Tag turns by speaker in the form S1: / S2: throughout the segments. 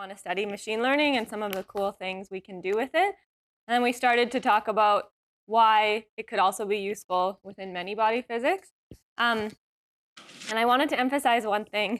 S1: want to study machine learning and some of the cool things we can do with it. And then we started to talk about why it could also be useful within many-body physics. And I wanted to emphasize one thing,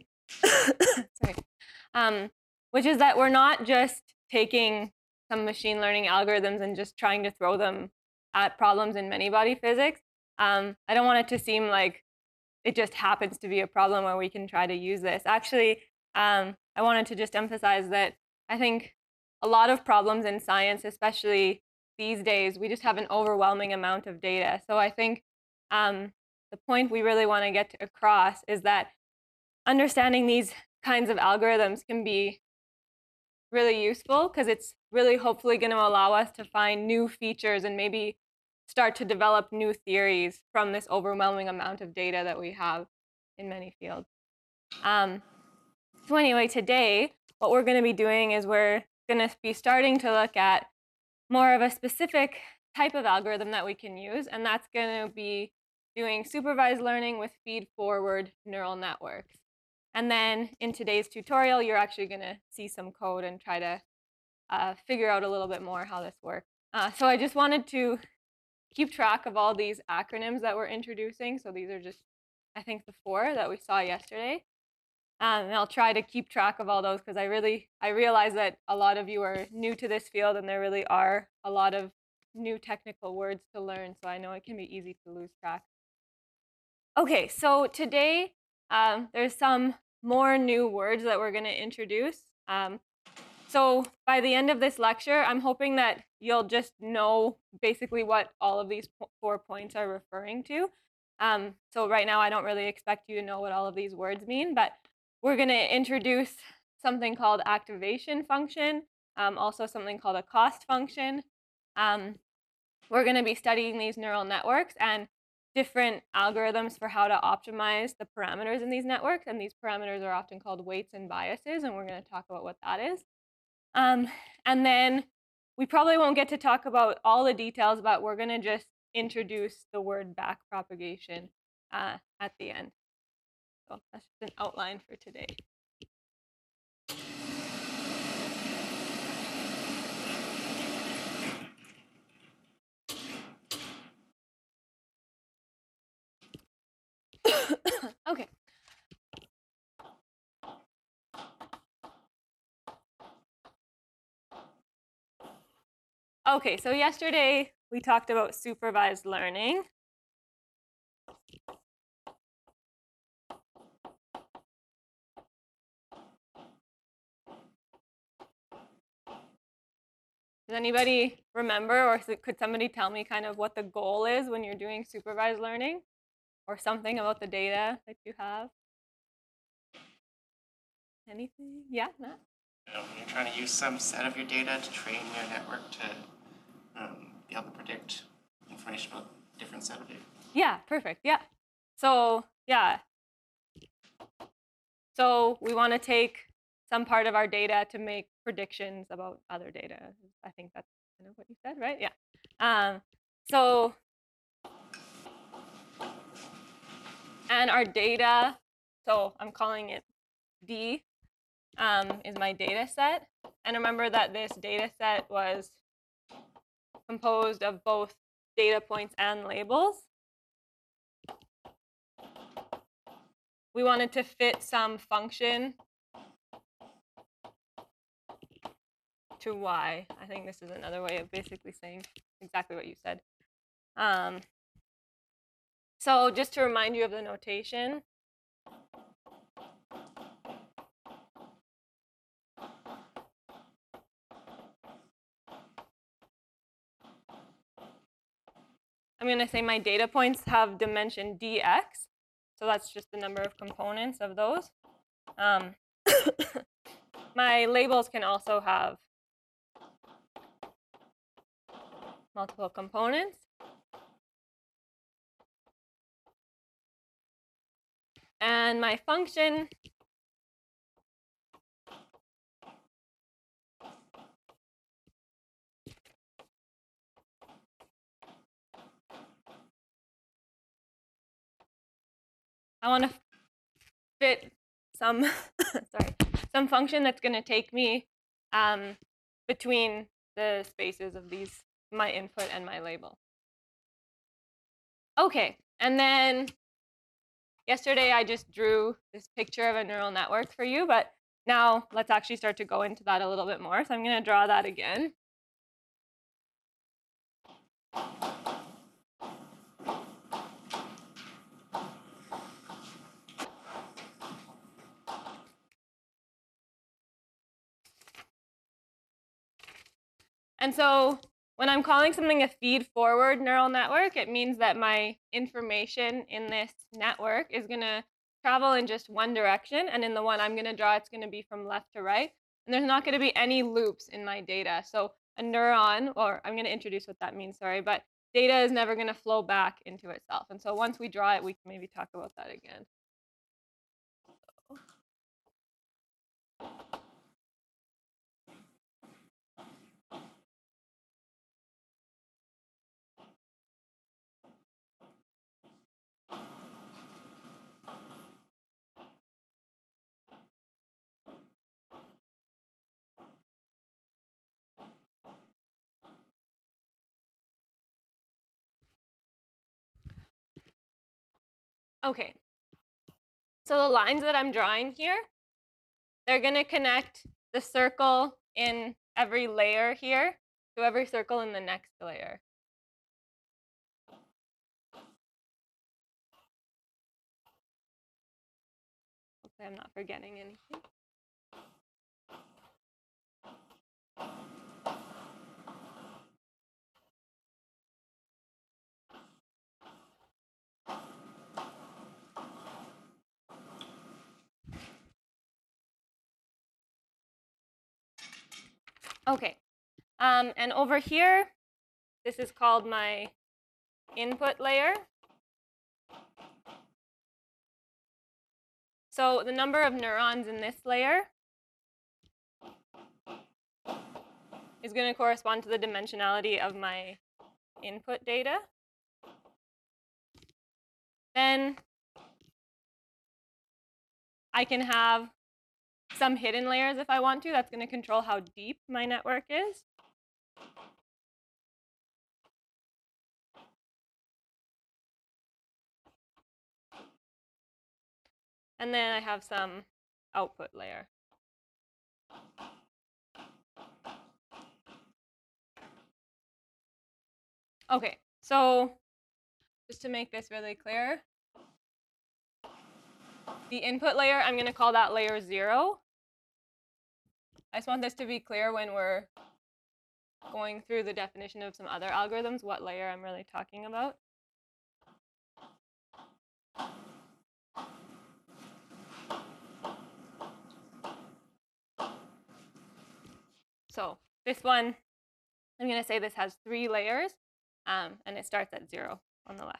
S1: sorry, which is that we're not just taking some machine learning algorithms and just trying to throw them at problems in many-body physics. I don't want it to seem like it just happens to be a problem where we can try to use this. Actually, I wanted to just emphasize that I think a lot of problems in science, especially these days, we just have an overwhelming amount of data. So I think the point we really want to get across is that understanding these kinds of algorithms can be really useful because it's really hopefully going to allow us to find new features and maybe start to develop new theories from this overwhelming amount of data that we have in many fields. So anyway, today, what we're going to be doing is we're going to be starting to look at more of a specific type of algorithm that we can use, and that's going to be doing supervised learning with feed-forward neural networks. And then in today's tutorial, you're actually going to see some code and try to figure out a little bit more how this works. So I just wanted to keep track of all these acronyms that we're introducing. So these are just, I think, the 4 that we saw yesterday. And I'll try to keep track of all those because I realize that a lot of you are new to this field and there really are a lot of new technical words to learn. So I know it can be easy to lose track. Okay, so today there's some more new words that we're going to introduce. So by the end of this lecture, I'm hoping that you'll just know basically what all of these 4 points are referring to. So right now, I don't really expect you to know what all of these words mean, but we're going to introduce something called activation function, also something called a cost function. We're going to be studying these neural networks and different algorithms for how to optimize the parameters in these networks. And these parameters are often called weights and biases, and we're going to talk about what that is. And then we probably won't get to talk about all the details, but we're going to just introduce the word backpropagation at the end. So that's just an outline for today. Okay. Okay, so yesterday we talked about supervised learning. Does anybody remember, or could somebody tell me kind of what the goal is when you're doing supervised learning, or something about the data that you have? Anything? Yeah, Matt?
S2: You're trying to use some set of your data to train your network to be able to predict information about a different set of data.
S1: Yeah, perfect. Yeah. So yeah. So we want to take some part of our data to make predictions about other data. I think that's kind of what you said, right? Yeah. And our data, so I'm calling it D, is my data set. And remember that this data set was composed of both data points and labels. We wanted to fit some function to y. I think this is another way of basically saying exactly what you said. So just to remind you of the notation, I'm going to say my data points have dimension dx. So that's just the number of components of those. My labels can also have multiple components. And my function I want to fit some, some function that's going to take me between the spaces of these, my input and my label. Okay, and then yesterday I just drew this picture of a neural network for you, but now let's actually start to go into that a little bit more. So I'm going to draw that again. And so when I'm calling something a feed-forward neural network, it means that my information in this network is going to travel in just one direction, and in the one I'm going to draw, it's going to be from left to right. And there's not going to be any loops in my data. So a neuron, or I'm going to introduce what that means, sorry, but data is never going to flow back into itself. And so once we draw it, we can maybe talk about that again. Okay, so the lines that I'm drawing here, they're going to connect the circle in every layer here to every circle in the next layer. Hopefully I'm not forgetting anything. Okay, and over here, this is called my input layer. So the number of neurons in this layer is going to correspond to the dimensionality of my input data. Then I can have some hidden layers if I want to. That's going to control how deep my network is. And then I have some output layer. Okay, so just to make this really clear, the input layer, I'm going to call that layer 0. I just want this to be clear when we're going through the definition of some other algorithms, what layer I'm really talking about. So this one, I'm going to say this has 3 layers, and it starts at 0 on the left.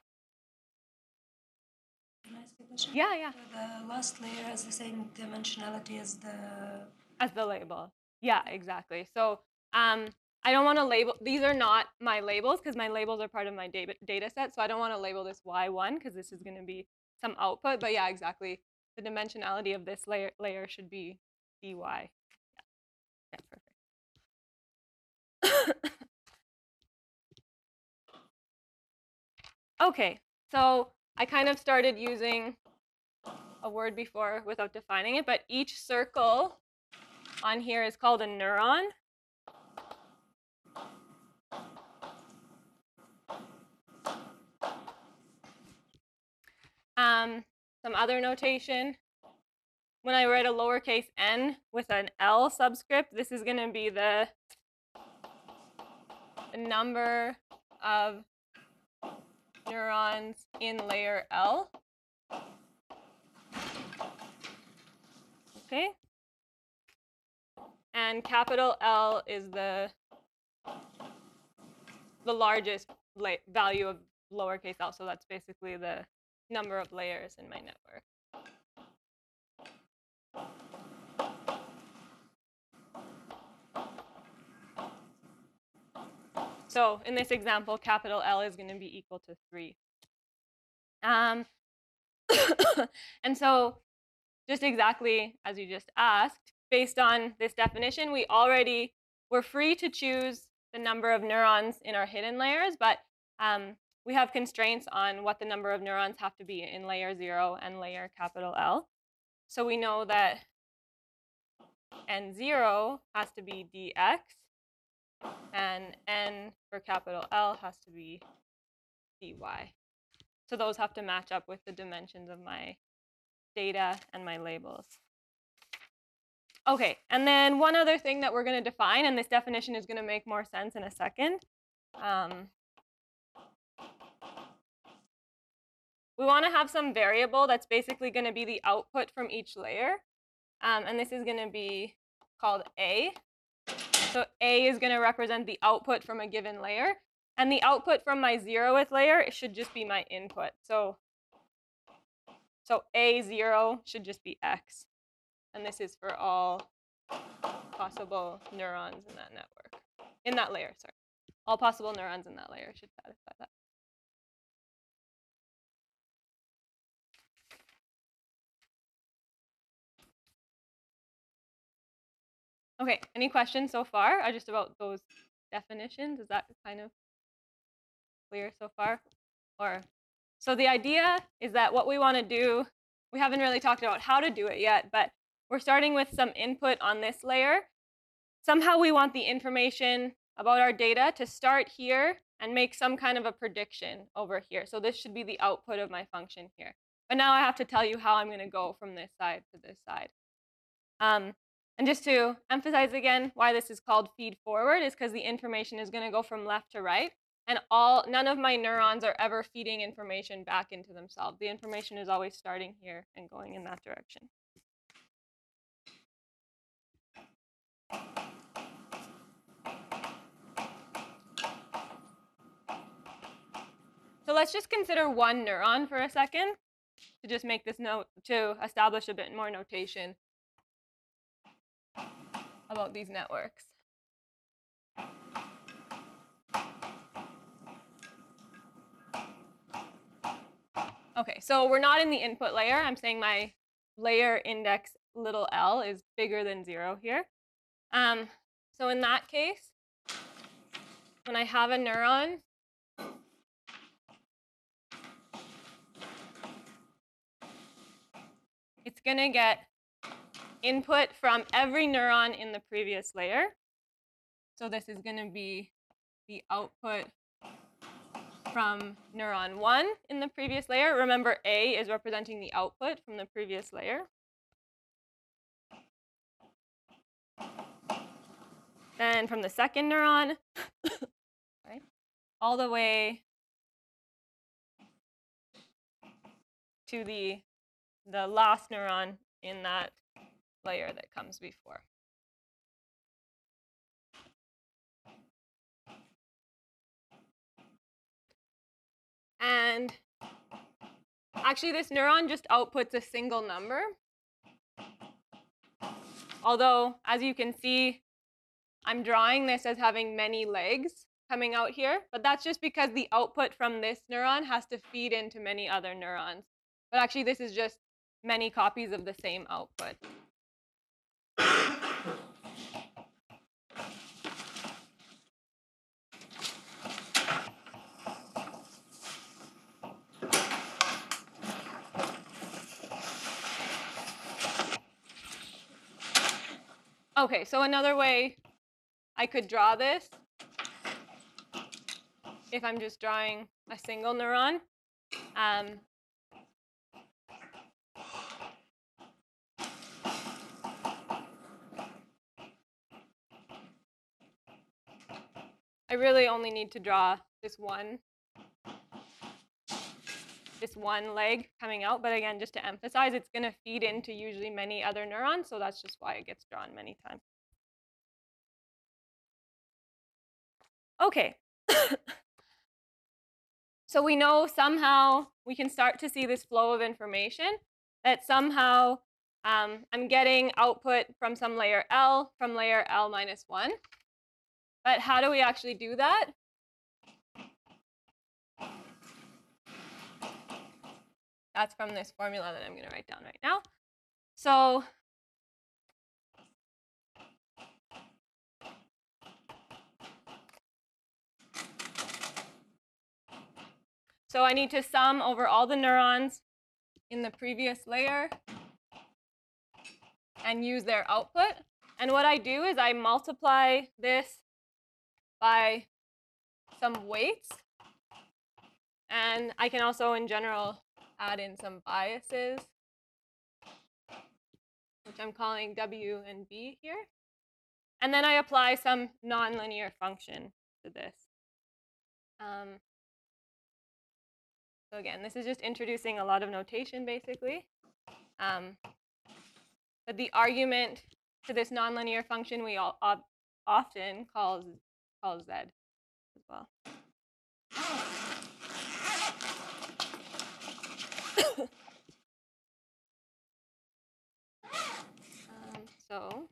S3: Can I ask a question?
S1: Yeah.
S3: So the last layer has the same dimensionality as
S1: the label. Yeah, exactly. So I don't want to label, these are not my labels because my labels are part of my data set. So I don't want to label this Y1 because this is going to be some output. But yeah, exactly. The dimensionality of this layer should be dy. Yeah, perfect. Okay, so I kind of started using a word before without defining it, but each circle on here is called a neuron. Some other notation. When I write a lowercase n with an L subscript, this is going to be the number of neurons in layer L. Okay. And capital L is the largest value of lowercase l. So that's basically the number of layers in my network. So in this example, capital L is going to be equal to 3. And so just exactly as you just asked, based on this definition, we're free to choose the number of neurons in our hidden layers, but we have constraints on what the number of neurons have to be in layer 0 and layer capital L. So we know that N0 has to be dx, and N for capital L has to be dy. So those have to match up with the dimensions of my data and my labels. Okay, and then one other thing that we're going to define, and this definition is going to make more sense in a second. We want to have some variable that's basically going to be the output from each layer. And this is going to be called A. So A is going to represent the output from a given layer. And the output from my 0th layer, it should just be my input. So A0 should just be X. And this is for all possible neurons in that network. In that layer, sorry. All possible neurons in that layer should satisfy that. Okay, any questions so far? Just about those definitions? Is that kind of clear so far? So the idea is that what we want to do, we haven't really talked about how to do it yet, but we're starting with some input on this layer. Somehow we want the information about our data to start here and make some kind of a prediction over here. So this should be the output of my function here. But now I have to tell you how I'm going to go from this side to this side. And just to emphasize again why this is called feed forward is because the information is going to go from left to right. And none of my neurons are ever feeding information back into themselves. The information is always starting here and going in that direction. So let's just consider one neuron for a second to just make this note, to establish a bit more notation about these networks. Okay, so we're not in the input layer. I'm saying my layer index little l is bigger than 0 here. So in that case, when I have a neuron, it's going to get input from every neuron in the previous layer. So this is going to be the output from neuron 1 in the previous layer. Remember, A is representing the output from the previous layer. Then from the second neuron, right, all the way to the last neuron in that layer that comes before. And actually, this neuron just outputs a single number. Although, as you can see, I'm drawing this as having many legs coming out here. But that's just because the output from this neuron has to feed into many other neurons. But actually, this is just many copies of the same output. Okay, so another way I could draw this, if I'm just drawing a single neuron, I really only need to draw this one leg coming out. But again, just to emphasize, it's going to feed into usually many other neurons. So that's just why it gets drawn many times. OK. So we know somehow we can start to see this flow of information, that somehow I'm getting output from some layer L, from layer L minus 1. But how do we actually do that? That's from this formula that I'm going to write down right now. So So I need to sum over all the neurons in the previous layer and use their output. And what I do is I multiply this by some weights. And I can also, in general, add in some biases, which I'm calling W and B here. And then I apply some nonlinear function to this. So again, this is just introducing a lot of notation, basically. But the argument to this nonlinear function we often call Z as well. So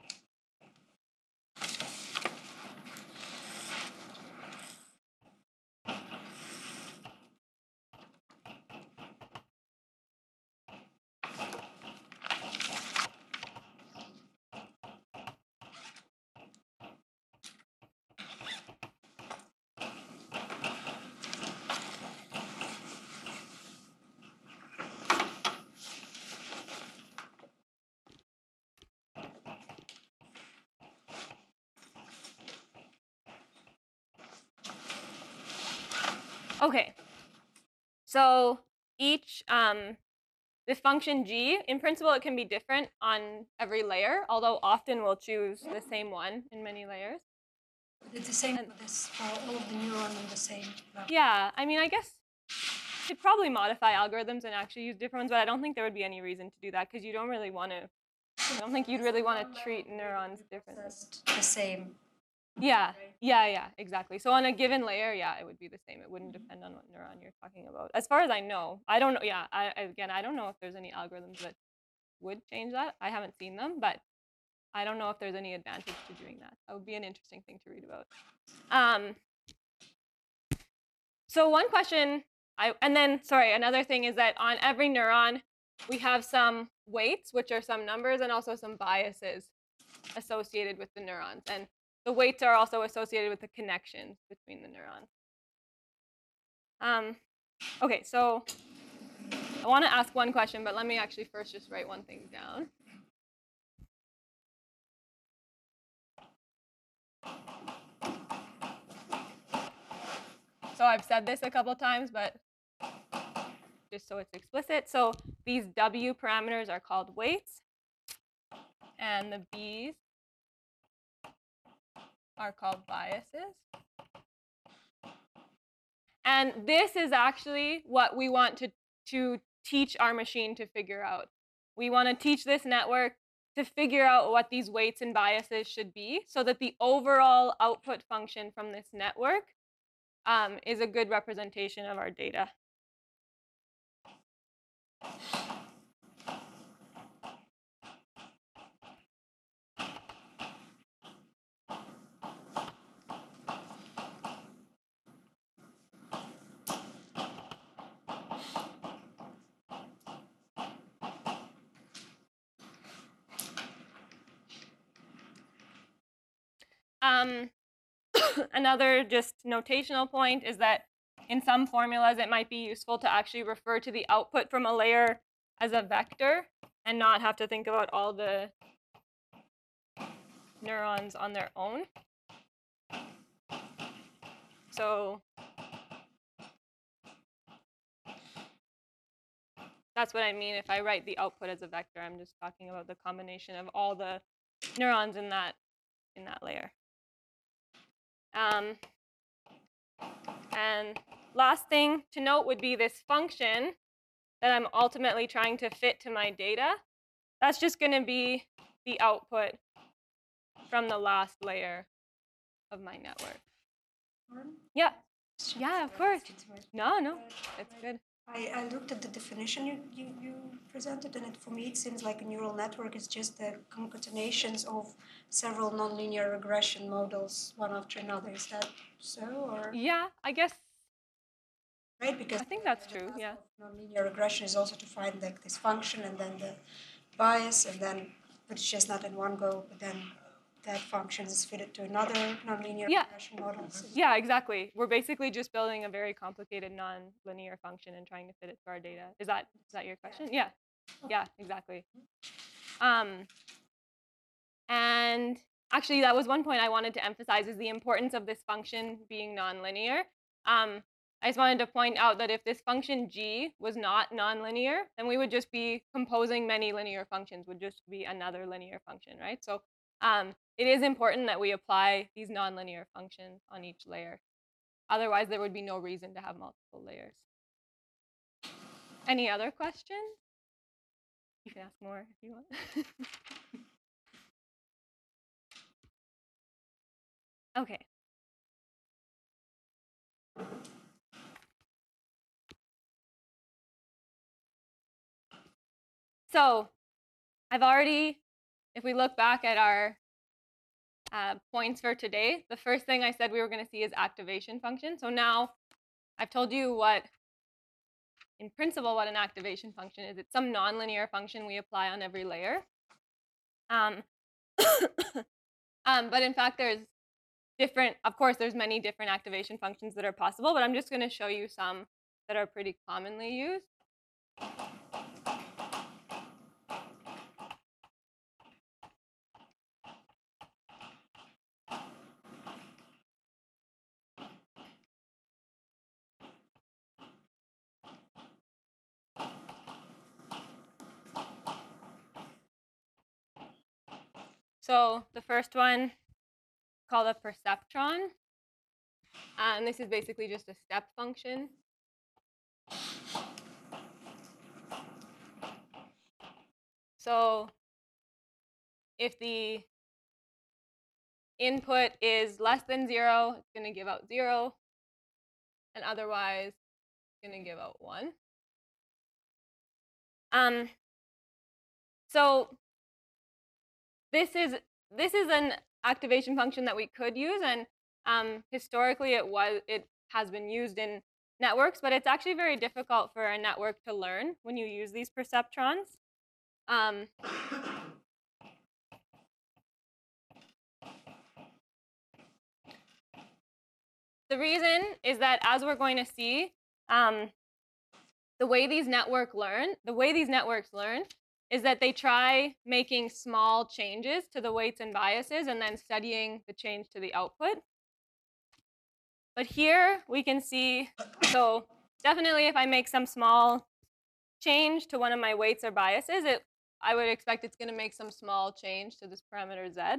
S1: okay, so each, the function g, in principle, it can be different on every layer, although often we'll choose the same one in many layers.
S3: It's the same for this, for all of the neurons in the same level.
S1: Yeah, I mean, I guess you could probably modify algorithms and actually use different ones, but I don't think there would be any reason to do that because you don't really want to, I don't think you'd really want to treat neurons differently.
S3: Just the same.
S1: Yeah, yeah, exactly. So on a given layer, yeah, it would be the same. It wouldn't depend on what neuron you're talking about. As far as I know, I don't know. Yeah, again, I don't know if there's any algorithms that would change that. I haven't seen them, but I don't know if there's any advantage to doing that. That would be an interesting thing to read about. So one question, another thing is that on every neuron, we have some weights, which are some numbers, and also some biases associated with the neurons. And the weights are also associated with the connections between the neurons. Okay, so I want to ask one question, but let me actually first just write one thing down. So I've said this a couple times, but just so it's explicit. So these W parameters are called weights, and the B's are called biases. And this is actually what we want to teach our machine to figure out. We want to teach this network to figure out what these weights and biases should be so that the overall output function from this network is a good representation of our data. Another just notational point is that in some formulas, it might be useful to actually refer to the output from a layer as a vector and not have to think about all the neurons on their own. So that's what I mean. If I write the output as a vector, I'm just talking about the combination of all the neurons in that layer. And last thing to note would be this function that I'm ultimately trying to fit to my data. That's just going to be the output from the last layer of my network. Yeah. Yeah, of course. No, it's good.
S3: I looked at the definition you presented, and for me it seems like a neural network is just the concatenations of several nonlinear regression models, one after another. Is that so, or?
S1: Yeah, I guess.
S3: Right, because
S1: I think that's true. Yeah.
S3: Nonlinear regression is also to find like this function and then the bias, and then, but it's just not in one go. But then that function is fitted to another nonlinear
S1: Yeah.
S3: regression model.
S1: Yeah, exactly. We're basically just building a very complicated non-linear function and trying to fit it to our data. Is that your question? Yeah. Yeah, exactly. And actually, that was one point I wanted to emphasize, is the importance of this function being nonlinear. I just wanted to point out that if this function g was not nonlinear, then we would just be composing many linear functions, would just be another linear function, right? So it is important that we apply these nonlinear functions on each layer. Otherwise, there would be no reason to have multiple layers. Any other questions? You can ask more if you want. Okay. So I've already, if we look back at our points for today, the first thing I said we were going to see is activation function. So now I've told you what, in principle, what an activation function is. It's some nonlinear function we apply on every layer. But in fact, there's different, of course, there's many different activation functions that are possible, but I'm just going to show you some that are pretty commonly used. So the first one, called a perceptron. And this is basically just a step function. So if the input is less than 0, it's going to give out 0. And otherwise, it's going to give out 1. So this is an activation function that we could use, and historically it has been used in networks, but it's actually very difficult for a network to learn when you use these perceptrons. The reason is that, as we're going to see, the way these networks learn is that they try making small changes to the weights and biases and then studying the change to the output. But here we can see, so definitely if I make some small change to one of my weights or biases, I would expect it's going to make some small change to this parameter z.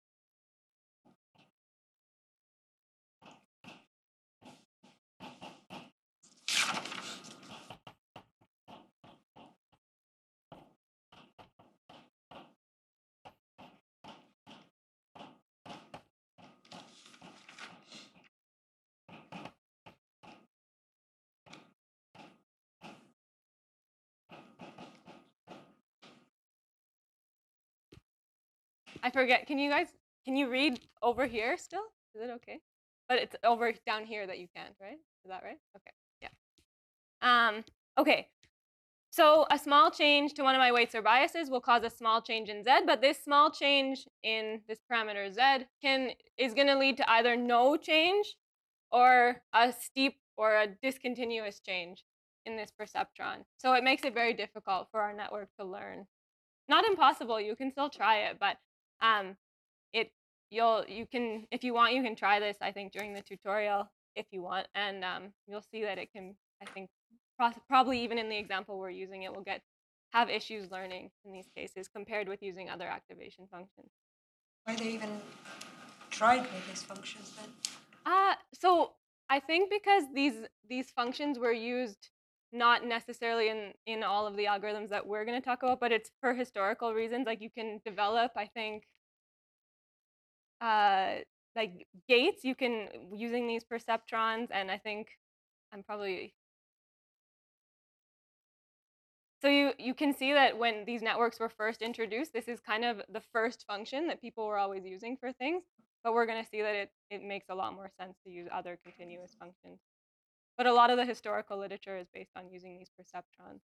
S1: I forget, can you read over here still? Is it okay? But it's over down here that you can't, right? Is that right? Okay, yeah. Okay, so a small change to one of my weights or biases will cause a small change in z, but this small change in this parameter z is going to lead to either no change or a steep or a discontinuous change in this perceptron. So it makes it very difficult for our network to learn. Not impossible, you can still try it, but you can, if you want, you can try this, I think, during the tutorial if you want, and you'll see that it can, I think, probably even in the example we're using, it will have issues learning in these cases compared with using other activation functions.
S3: Why they even tried with these functions then?
S1: So I think because these functions were used not necessarily in all of the algorithms that we're going to talk about, but it's for historical reasons. Like, you can develop, I think, like gates using these perceptrons, and I think I'm probably, so you can see that when these networks were first introduced, this is kind of the first function that people were always using for things, but we're going to see that it makes a lot more sense to use other continuous functions. But a lot of the historical literature is based on using these perceptrons.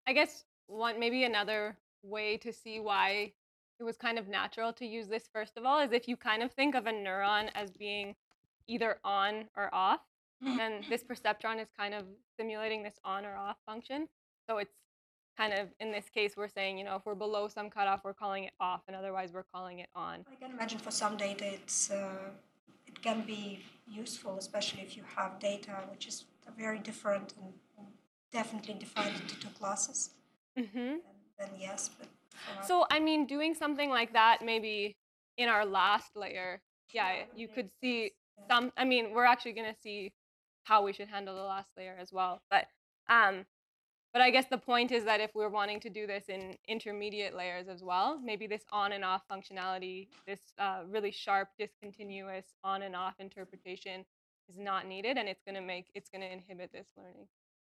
S1: I guess maybe another way to see why it was kind of natural to use this first of all is if you kind of think of a neuron as being either on or off, then this perceptron is kind of simulating this on or off function. So it's kind of, in this case, we're saying, you know, if we're below some cutoff, we're calling it off, and otherwise we're calling it on.
S3: I can imagine for some data it can be useful, especially if you have data which is very different and definitely divided into two classes.
S1: Mm-hmm.
S3: Then yes, but
S1: so I mean, doing something like that maybe in our last layer, yeah, you could see some. I mean, we're actually going to see how we should handle the last layer as well. But I guess the point is that if we're wanting to do this in intermediate layers as well, maybe this on and off functionality, this really sharp, discontinuous on and off interpretation is not needed, and it's going to inhibit this learning.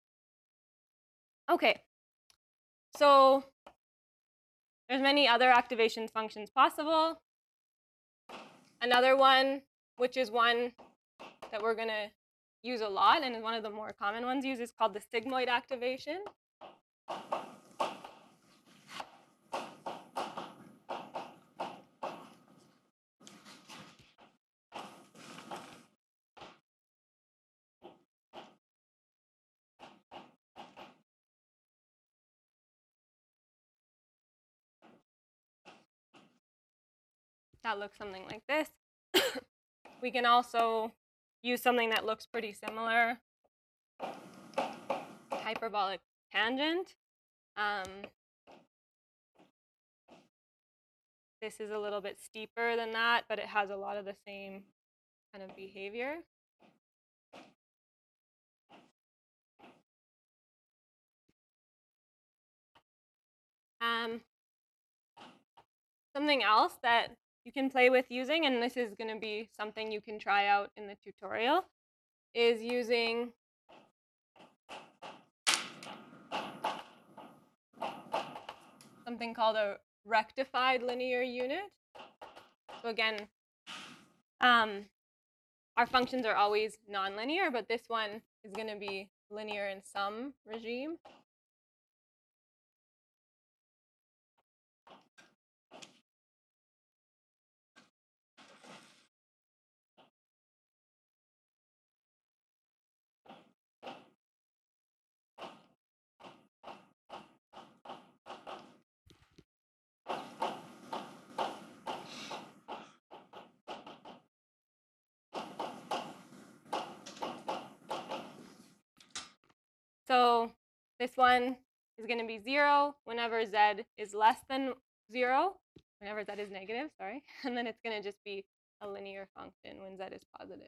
S1: Okay, so there's many other activation functions possible. Another one, which is one that we're going to use a lot, and is one of the more common ones used, is called the sigmoid activation. That looks something like this. We can also use something that looks pretty similar, hyperbolic tangent. This is a little bit steeper than that, but it has a lot of the same kind of behavior. Something else that you can play with using, and this is going to be something you can try out in the tutorial, is using something called a rectified linear unit. So again, our functions are always nonlinear, but this one is going to be linear in some regime. So this one is going to be 0 whenever z is less than 0, whenever z is negative, sorry. And then it's going to just be a linear function when z is positive.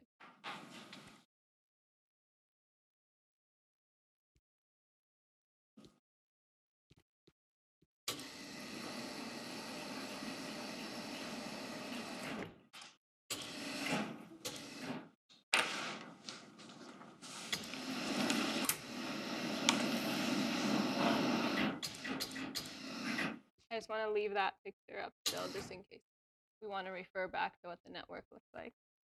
S1: I just want to leave that picture up still, just in case we want to refer back to what the network looks like.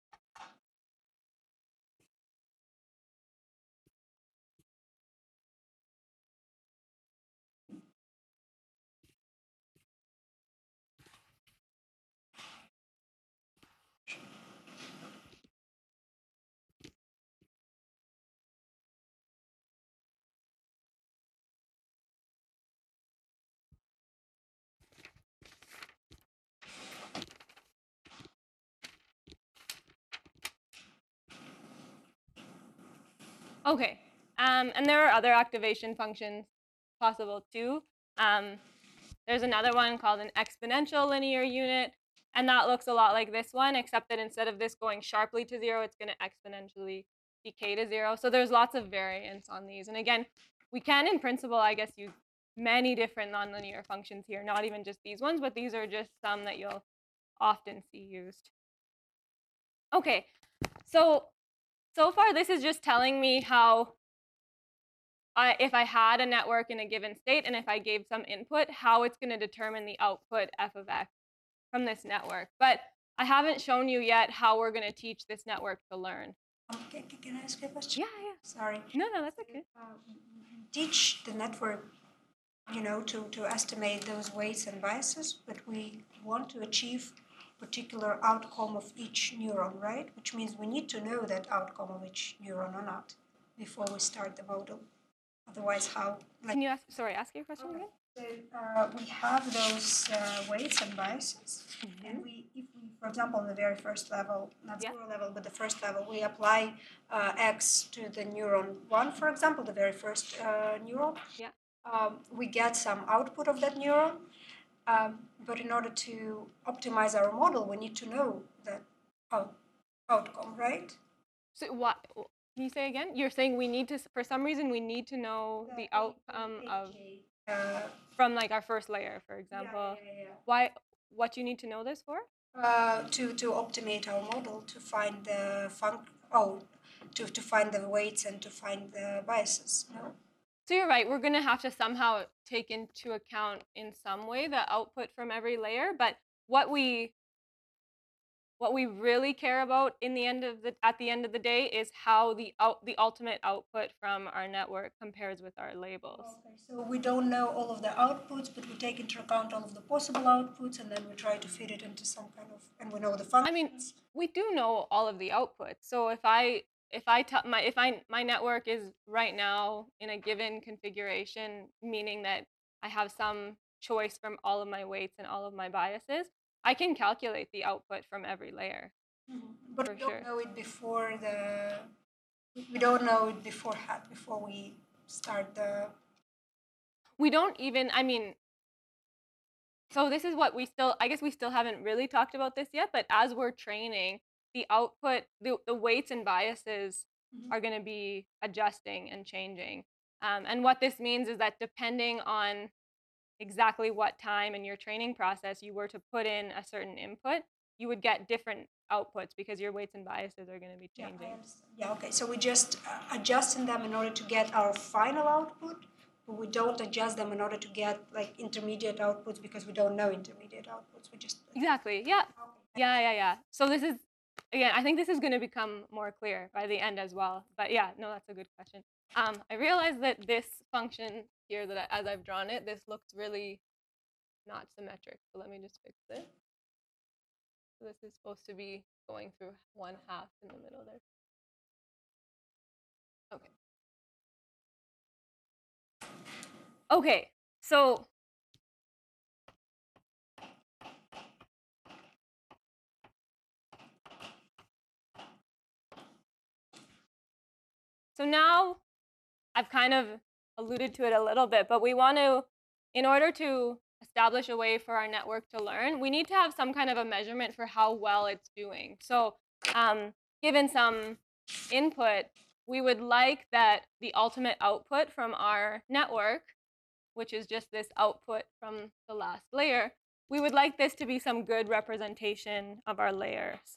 S1: Okay, and there are other activation functions possible too. There's another one called an exponential linear unit, and that looks a lot like this one, except that instead of this going sharply to 0, it's going to exponentially decay to 0. So there's lots of variance on these. And again, we can, in principle, I guess, use many different nonlinear functions here, not even just these ones, but these are just some that you'll often see used. Okay, so far this is just telling me how if I had a network in a given state and if I gave some input, how it's going to determine the output f of x from this network. But I haven't shown you yet how we're going to teach this network to learn.
S3: Okay, can I ask a question?
S1: Yeah.
S3: Sorry.
S1: No, that's okay.
S3: Teach the network to estimate those weights and biases, but we want to achieve particular outcome of each neuron, right? Which means we need to know that outcome of each neuron or not before we start the model. Otherwise, how?
S1: Can you ask your question again?
S3: So we have those weights and biases, and if we, for example, on the very first level, not zero level, but the first level, we apply X to the neuron one, for example, the very first neuron.
S1: Yeah.
S3: We get some output of that neuron, but in order to optimize our model, we need to know that outcome, right?
S1: So what? Can you say again? You're saying we need to, for some reason, we need to know the outcome of from like our first layer, for example.
S3: Yeah.
S1: Why? What do you need to know this for?
S3: To optimate our model, to find the to find the weights and to find the biases. No.
S1: So you're right. We're going to have to somehow take into account in some way the output from every layer. But what we really care about at the end of the day is how the ultimate output from our network compares with our labels.
S3: Okay, so we don't know all of the outputs, but we take into account all of the possible outputs, and then we try to fit it into some kind of, and we know the functions.
S1: I mean, we do know all of the outputs. So if my network is right now in a given configuration, meaning that I have some choice from all of my weights and all of my biases, I can calculate the output from every layer.
S3: But we don't know it before we don't know it beforehand, before we start the.
S1: We don't even, I mean, so this is what I guess we still haven't really talked about this yet, but as we're training, the output, the weights and biases are going to be adjusting and changing. And what this means is that depending on exactly what time in your training process you were to put in a certain input, you would get different outputs because your weights and biases are going to be changing.
S3: Yeah, okay. So we just adjusting them in order to get our final output, but we don't adjust them in order to get like intermediate outputs because we don't know intermediate outputs. We just
S1: exactly. Yeah. Yeah. So this is, again, I think this is going to become more clear by the end as well. But yeah, no, that's a good question. I realize that this function here, as I've drawn it, this looks really not symmetric. So let me just fix this. So this is supposed to be going through 1/2 in the middle there. Okay. Okay, so now I've kind of alluded to it a little bit, but we want to, in order to establish a way for our network to learn, we need to have some kind of a measurement for how well it's doing. So given some input, we would like that the ultimate output from our network, which is just this output from the last layer, we would like this to be some good representation of our layers.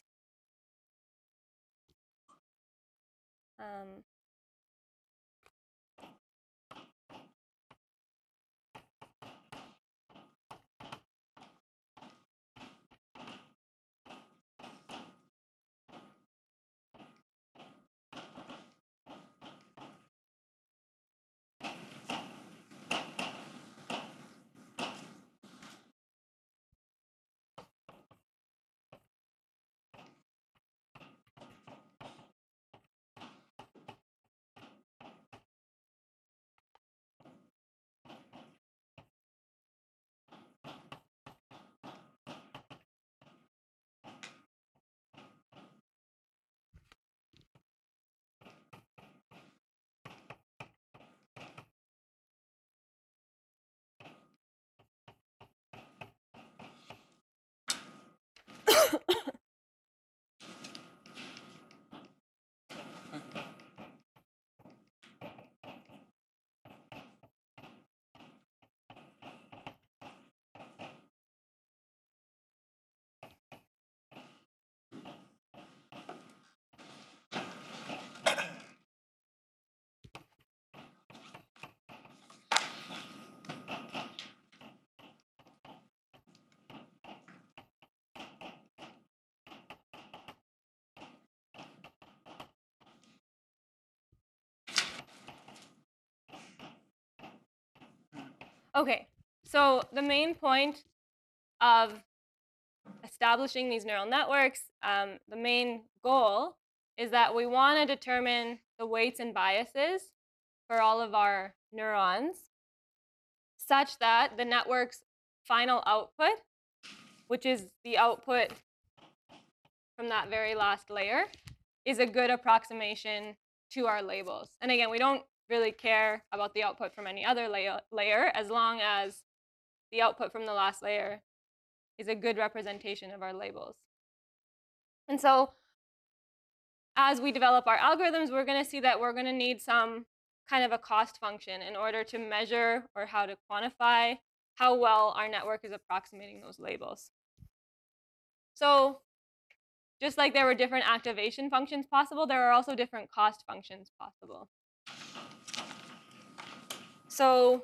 S1: Okay, so the main point of establishing these neural networks, the main goal is that we want to determine the weights and biases for all of our neurons such that the network's final output, which is the output from that very last layer, is a good approximation to our labels. And again, we don't really care about the output from any other layer as long as the output from the last layer is a good representation of our labels. And so as we develop our algorithms, we're going to see that we're going to need some kind of a cost function in order to measure or how to quantify how well our network is approximating those labels. So just like there were different activation functions possible, there are also different cost functions possible. So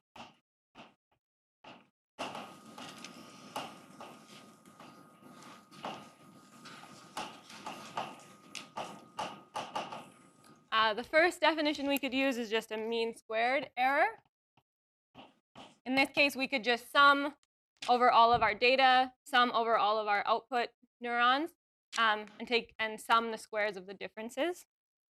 S1: the first definition we could use is just a mean squared error. In this case, we could just sum over all of our data, sum over all of our output neurons, and sum the squares of the differences.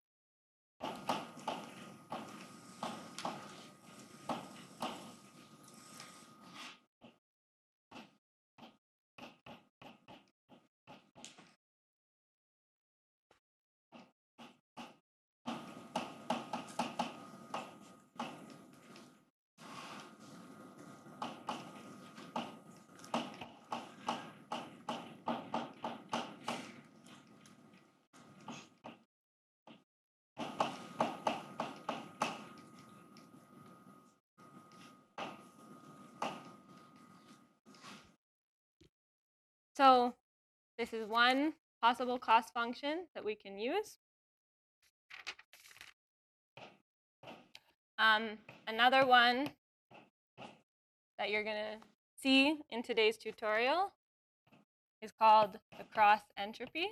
S1: So this is one possible cost function that we can use. Another one that you're going to see in today's tutorial is called the cross entropy.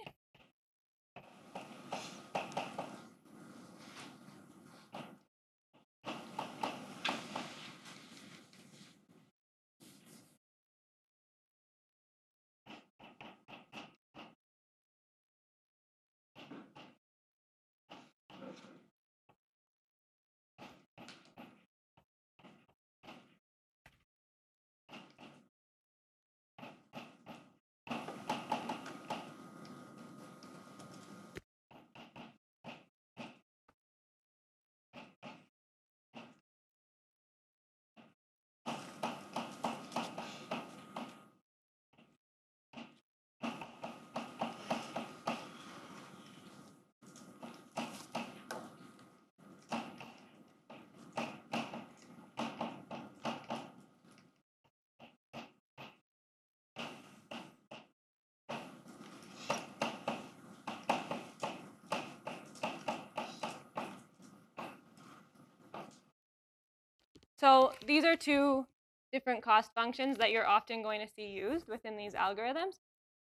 S1: So these are two different cost functions that you're often going to see used within these algorithms.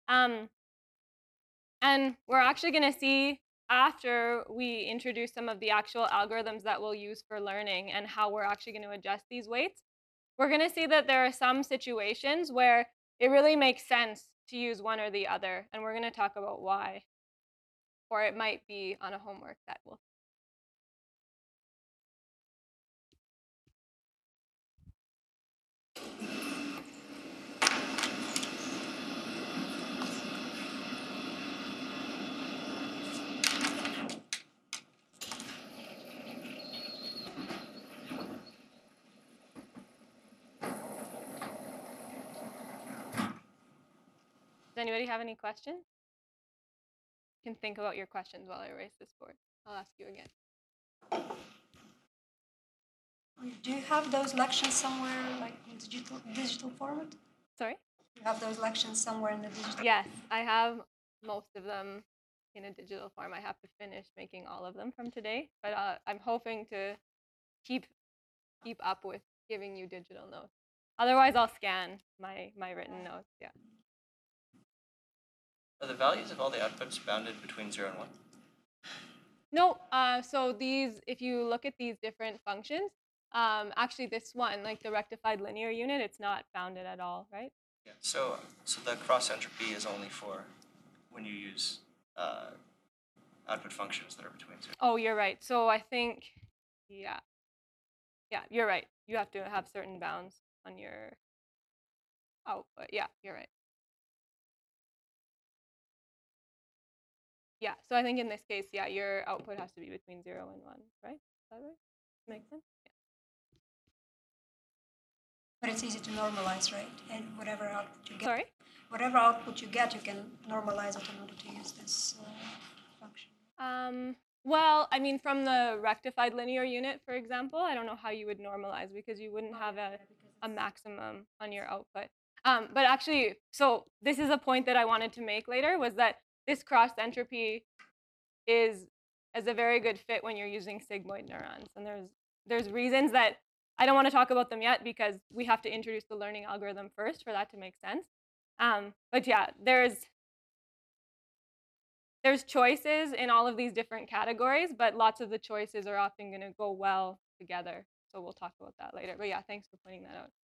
S1: And we're actually going to see after we introduce some of the actual algorithms that we'll use for learning and how we're actually going to adjust these weights, we're going to see that there are some situations where it really makes sense to use one or the other. And we're going to talk about why. Or it might be on a homework that we'll. Does anybody have any questions? You can think about your questions while I erase this board. I'll ask you again.
S3: Do you have those lections somewhere, like in digital format?
S1: Sorry?
S3: You have those lections somewhere in the digital?
S1: Yes, I have most of them in a digital form. I have to finish making all of them from today, but I'm hoping to keep up with giving you digital notes. Otherwise, I'll scan my written notes. Yeah.
S4: Are the values of all the outputs bounded between 0 and 1?
S1: No. So these, if you look at these different functions, Actually, this one, like the rectified linear unit, it's not bounded at all, right?
S4: Yeah. So the cross entropy is only for when you use output functions that are between zero.
S1: Oh, you're right. So I think, yeah, you're right. You have to have certain bounds on your output. Yeah, you're right. Yeah, so I think in this case, yeah, your output has to be between 0 and 1, right? Is that right? Makes sense? Yeah.
S3: But it's easy to normalize, right? And whatever output you get,
S1: Sorry?
S3: whatever output you get, you can normalize it in order to use this function.
S1: Well, I mean, from the rectified linear unit, for example, I don't know how you would normalize because you wouldn't have a maximum on your output. But actually, so this is a point that I wanted to make later, was that this cross entropy is a very good fit when you're using sigmoid neurons. And there's reasons that I don't want to talk about them yet because we have to introduce the learning algorithm first for that to make sense. But yeah, there's choices in all of these different categories, but lots of the choices are often going to go well together. So we'll talk about that later. But yeah, thanks for pointing that out.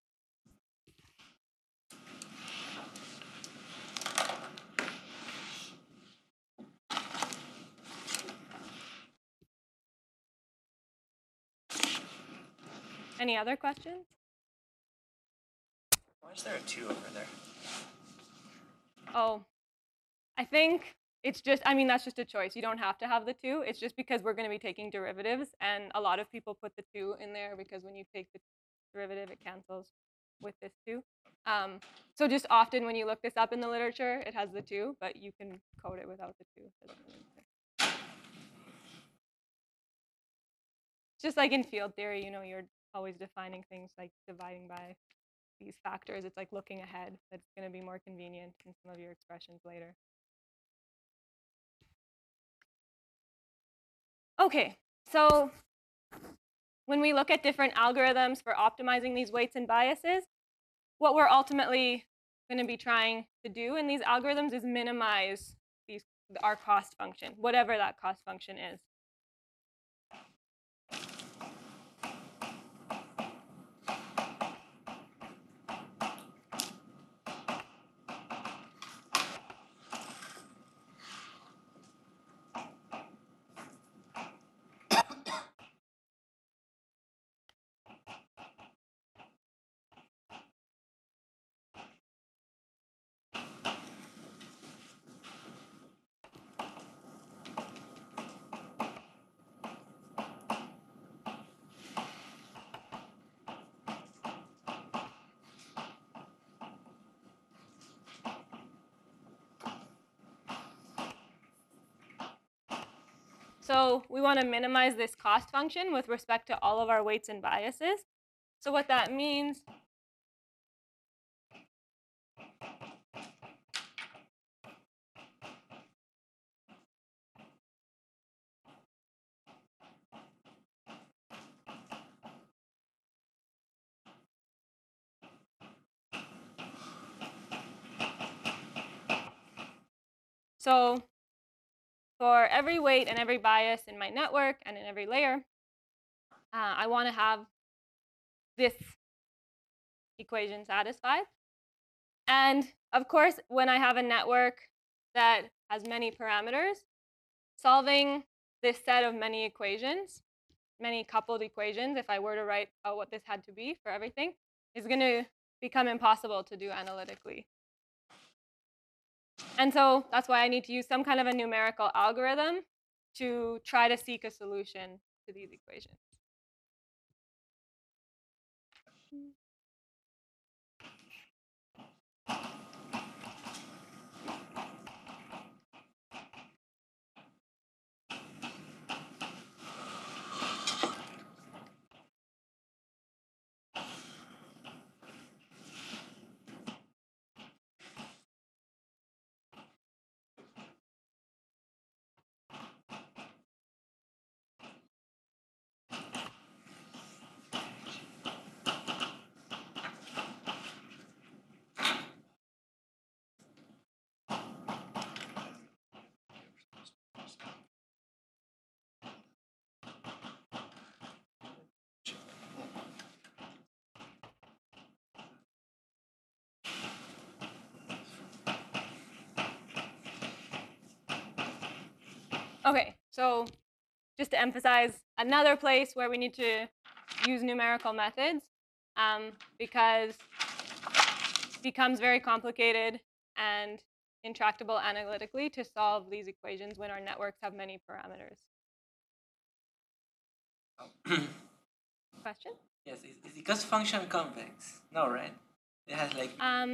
S1: Any other questions?
S4: Why is there a 2 over there?
S1: Oh, I think it's just, I mean, that's just a choice. You don't have to have the 2. It's just because we're going to be taking derivatives, and a lot of people put the 2 in there because when you take the derivative, it cancels with this 2. So just often when you look this up in the literature, it has the 2, but you can code it without the 2. It's just like in field theory, you know, you're always defining things like dividing by these factors. It's like looking ahead. That's going to be more convenient in some of your expressions later. Okay, so when we look at different algorithms for optimizing these weights and biases, what we're ultimately going to be trying to do in these algorithms is minimize our cost function, whatever that cost function is. So we want to minimize this cost function with respect to all of our weights and biases. So what that means so for every weight and every bias in my network and in every layer, I want to have this equation satisfied. And of course, when I have a network that has many parameters, solving this set of many equations, many coupled equations, if I were to write out what this had to be for everything, is going to become impossible to do analytically. And so that's why I need to use some kind of a numerical algorithm to try to seek a solution to these equations. Okay, so just to emphasize, another place where we need to use numerical methods because it becomes very complicated and intractable analytically to solve these equations when our networks have many parameters. Question?
S5: Yes, is the cost function convex? No, right? It has like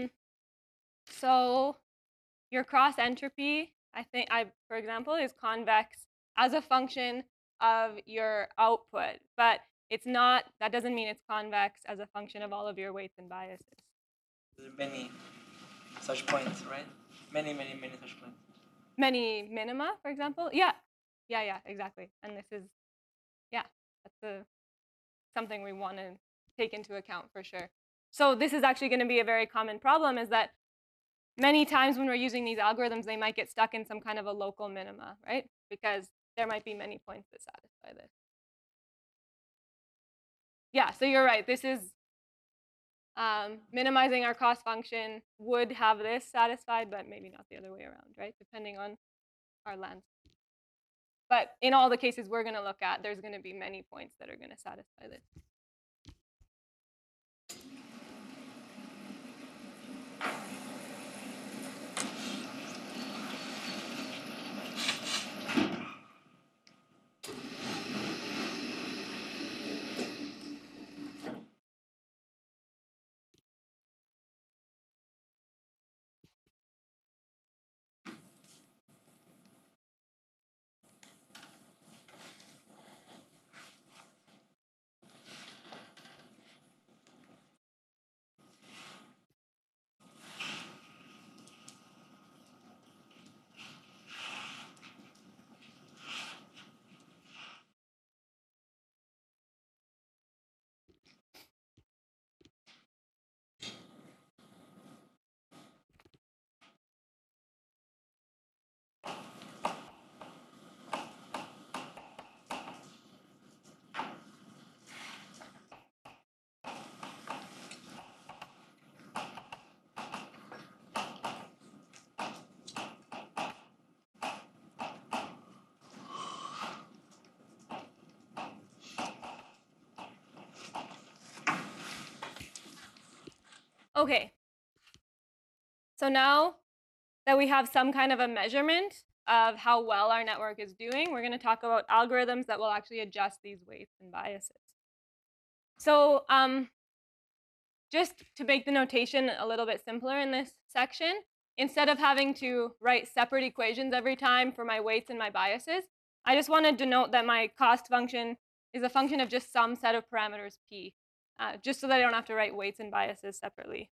S1: So your cross entropy, for example, is convex as a function of your output, but it's not. That doesn't mean it's convex as a function of all of your weights and biases.
S5: there are many such points, right? Many such points.
S1: Many minima, for example. Yeah, exactly. And this is, that's something we want to take into account for sure. So this is actually going to be a very common problem, is that many times when we're using these algorithms, they might get stuck in some kind of a local minima, right? Because there might be many points that satisfy this. Yeah, so you're right. This is minimizing our cost function would have this satisfied, but maybe not the other way around, right? Depending on our lens. But in all the cases we're going to look at, there's going to be many points that are going to satisfy this. Okay. So now that we have some kind of a measurement of how well our network is doing, we're going to talk about algorithms that will actually adjust these weights and biases. So just to make the notation a little bit simpler in this section, instead of having to write separate equations every time for my weights and my biases, I just want to denote that my cost function is a function of just some set of parameters p, just so that I don't have to write weights and biases separately.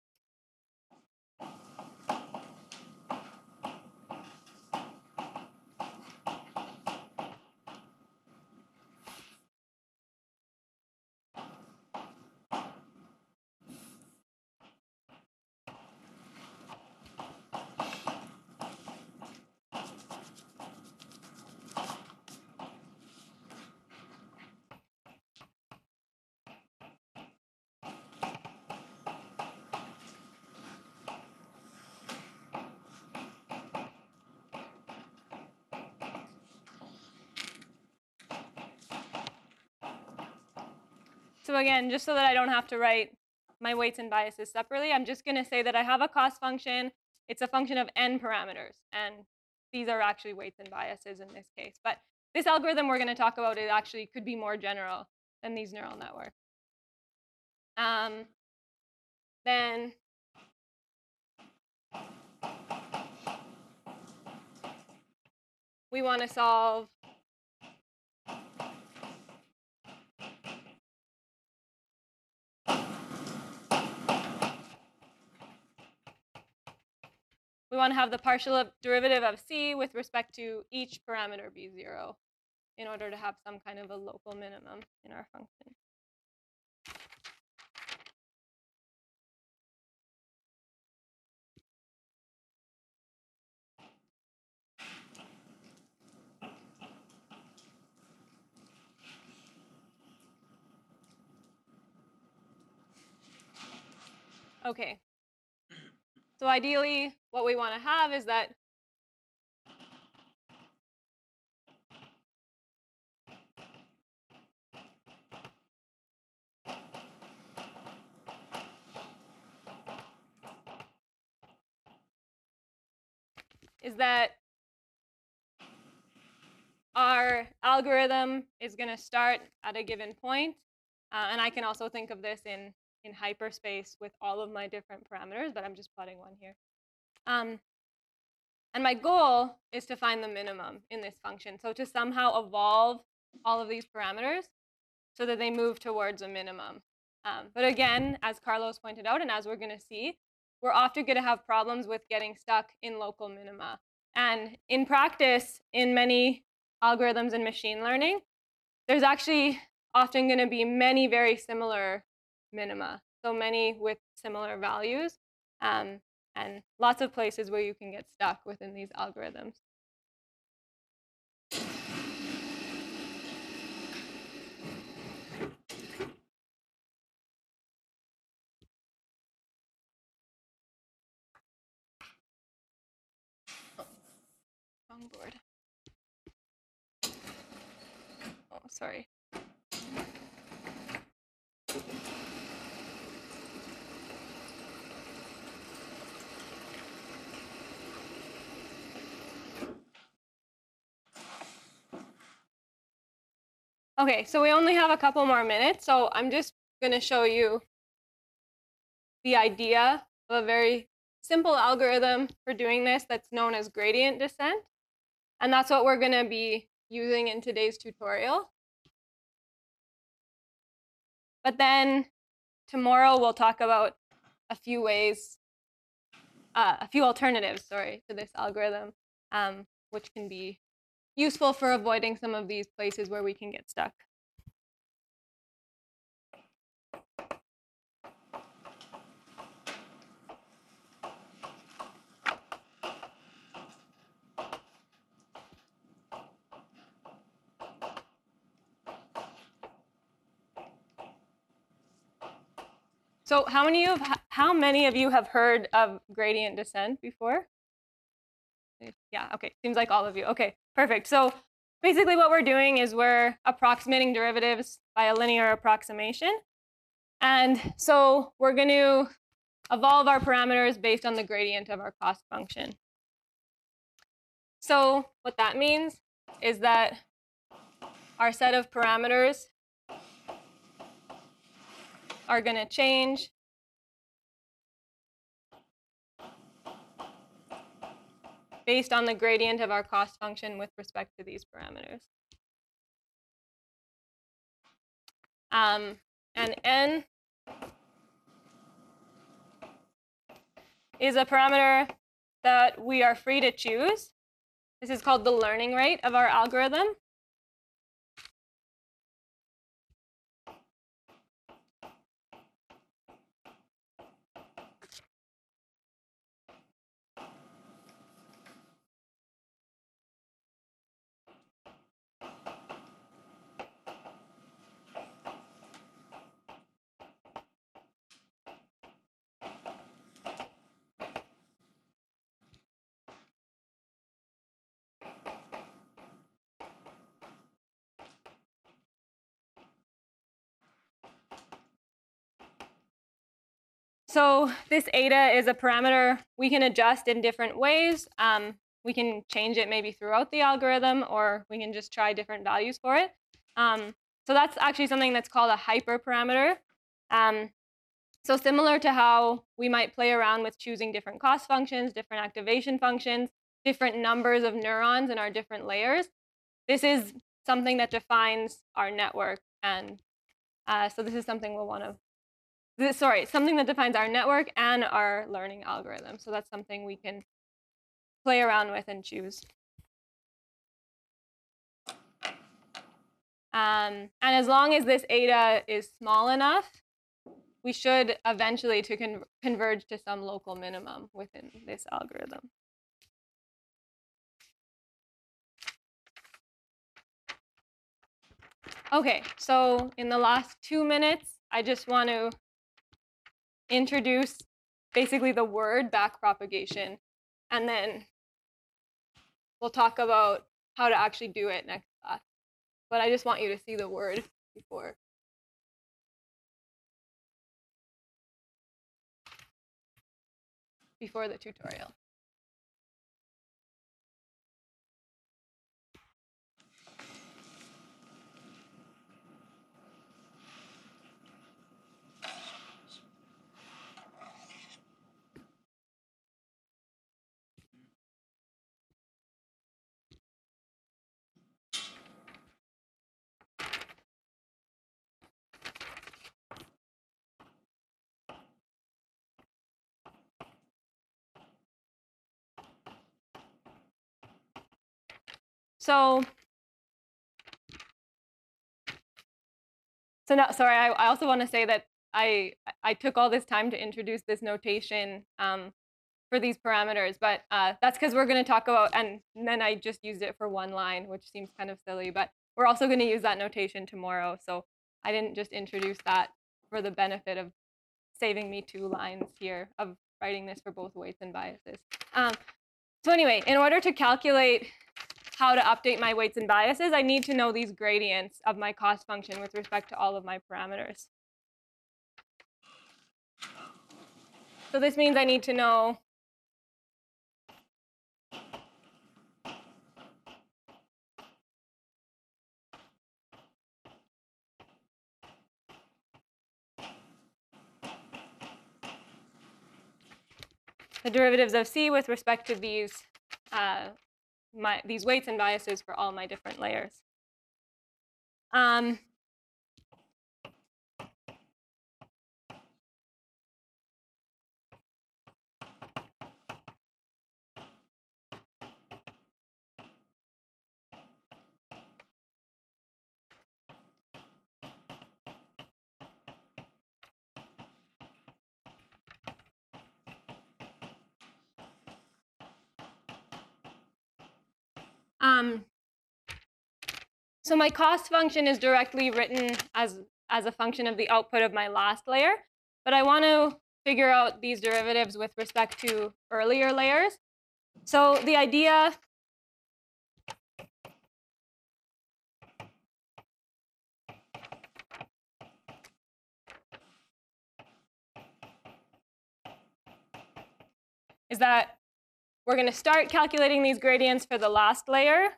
S1: So again, just so that I don't have to write my weights and biases separately, I'm just going to say that I have a cost function. It's a function of n parameters, and these are actually weights and biases in this case. But this algorithm we're going to talk about, it actually could be more general than these neural networks. Then we want to solve we want to have the partial derivative of c with respect to each parameter b0 in order to have some kind of a local minimum in our function. Okay. So ideally, what we want to have is that is that our algorithm is going to start at a given point. And I can also think of this in hyperspace with all of my different parameters, but I'm just plotting one here. And my goal is to find the minimum in this function. So to somehow evolve all of these parameters so that they move towards a minimum. But again, as Carlos pointed out, and as we're going to see, we're often going to have problems with getting stuck in local minima. And in practice, in many algorithms in machine learning, there's actually often going to be many very similar minima, so many with similar values, and lots of places where you can get stuck within these algorithms. Wrong board. Oh, sorry. Okay, so we only have a couple more minutes, so I'm just going to show you the idea of a very simple algorithm for doing this that's known as gradient descent. And that's what we're going to be using in today's tutorial. But then tomorrow we'll talk about a few ways, a few alternatives, sorry, to this algorithm, which can be useful for avoiding some of these places where we can get stuck. So how many of you have heard of gradient descent before? Yeah, okay, seems like all of you. Okay, perfect. So basically what we're doing is we're approximating derivatives by a linear approximation. And so we're going to evolve our parameters based on the gradient of our cost function. So what that means is that our set of parameters are going to change based on the gradient of our cost function with respect to these parameters. And n is a parameter that we are free to choose. This is called the learning rate of our algorithm. So this eta is a parameter we can adjust in different ways. We can change it maybe throughout the algorithm, or we can just try different values for it. So that's actually something that's called a hyperparameter. So similar to how we might play around with choosing different cost functions, different activation functions, different numbers of neurons in our different layers, this is something that defines our network. And so this is something we'll want to something that defines our network and our learning algorithm. So that's something we can play around with and choose. And as long as this eta is small enough, we should eventually converge to some local minimum within this algorithm. Okay, so in the last 2 minutes, I just want to introduce basically the word backpropagation, and then we'll talk about how to actually do it next class. But I just want you to see the word before the tutorial. now, sorry, I also want to say that I took all this time to introduce this notation for these parameters, but that's because we're going to talk about, and then I just used it for one line, which seems kind of silly, but we're also going to use that notation tomorrow, so I didn't just introduce that for the benefit of saving me 2 lines here of writing this for both weights and biases. So anyway, in order to calculate how to update my weights and biases, I need to know these gradients of my cost function with respect to all of my parameters. So this means I need to know the derivatives of C with respect to these weights and biases for all my different layers. So my cost function is directly written as a function of the output of my last layer, but I want to figure out these derivatives with respect to earlier layers. So the idea is that we're going to start calculating these gradients for the last layer.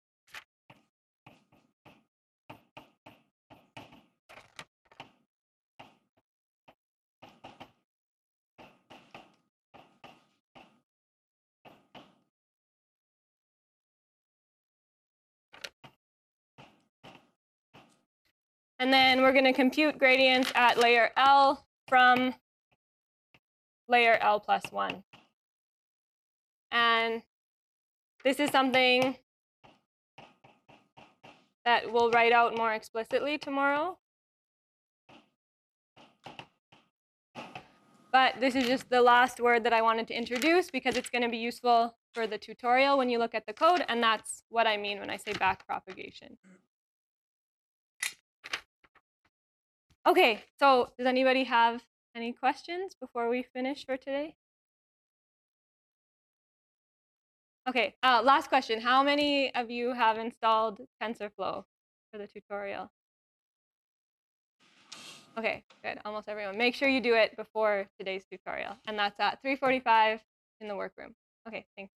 S1: And then we're going to compute gradients at layer L from layer L plus 1. And this is something that we'll write out more explicitly tomorrow. But this is just the last word that I wanted to introduce because it's going to be useful for the tutorial when you look at the code, and that's what I mean when I say backpropagation. Okay, so does anybody have any questions before we finish for today? Okay, last question. How many of you have installed TensorFlow for the tutorial? Okay, good, almost everyone. Make sure you do it before today's tutorial, and that's at 3:45 in the workroom. Okay, thanks.